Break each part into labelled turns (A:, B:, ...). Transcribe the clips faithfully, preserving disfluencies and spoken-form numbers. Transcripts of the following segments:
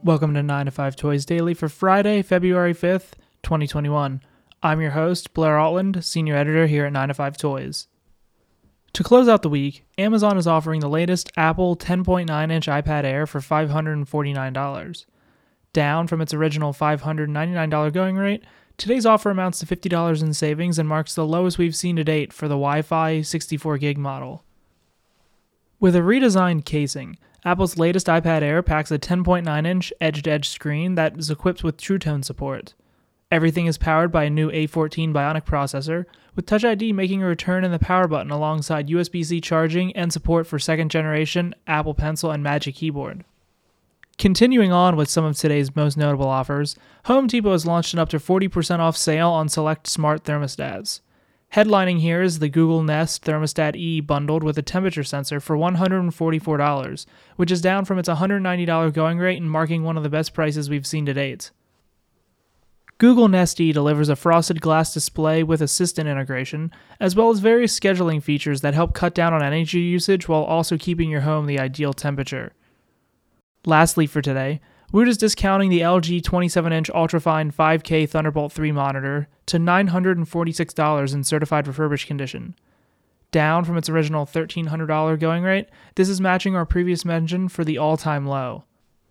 A: Welcome to nine to five Toys Daily for Friday, February fifth, twenty twenty-one. I'm your host, Blair Altland, Senior Editor here at nine to five Toys. To close out the week, Amazon is offering the latest Apple ten point nine inch iPad Air for five hundred forty-nine dollars. Down from its original five hundred ninety-nine dollars going rate, today's offer amounts to fifty dollars in savings and marks the lowest we've seen to date for the Wi-Fi sixty-four gig model. With a redesigned casing, Apple's latest iPad Air packs a ten point nine inch edge-to-edge screen that is equipped with True Tone support. Everything is powered by a new A fourteen Bionic processor, with Touch I D making a return in the power button alongside U S B C charging and support for second generation Apple Pencil and Magic Keyboard. Continuing on with some of today's most notable offers, Home Depot has launched an up to forty percent off sale on select smart thermostats. Headlining here is the Google Nest Thermostat E bundled with a temperature sensor for one hundred forty-four dollars, which is down from its one hundred ninety dollars going rate and marking one of the best prices we've seen to date. Google Nest E delivers a frosted glass display with Assistant integration, as well as various scheduling features that help cut down on energy usage while also keeping your home the ideal temperature. Lastly for today, Woot is discounting the L G twenty-seven inch ultrafine five K Thunderbolt three monitor to nine hundred forty-six dollars in certified refurbished condition. Down from its original thirteen hundred dollars going rate, this is matching our previous mention for the all-time low.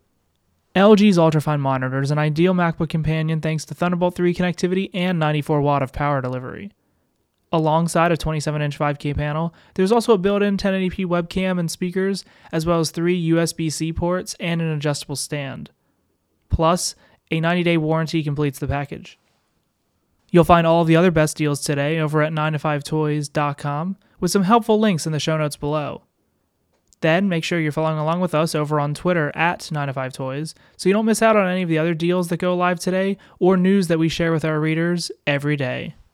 A: L G's ultrafine monitor is an ideal MacBook companion thanks to Thunderbolt three connectivity and ninety-four watt of power delivery. Alongside a twenty-seven inch five K panel, there's also a built-in ten eighty p webcam and speakers, as well as three U S B C ports and an adjustable stand. Plus, a ninety day warranty completes the package. You'll find all of the other best deals today over at nine to five toys dot com, with some helpful links in the show notes below. Then make sure you're following along with us over on Twitter at nine to five toys, so you don't miss out on any of the other deals that go live today or news that we share with our readers every day.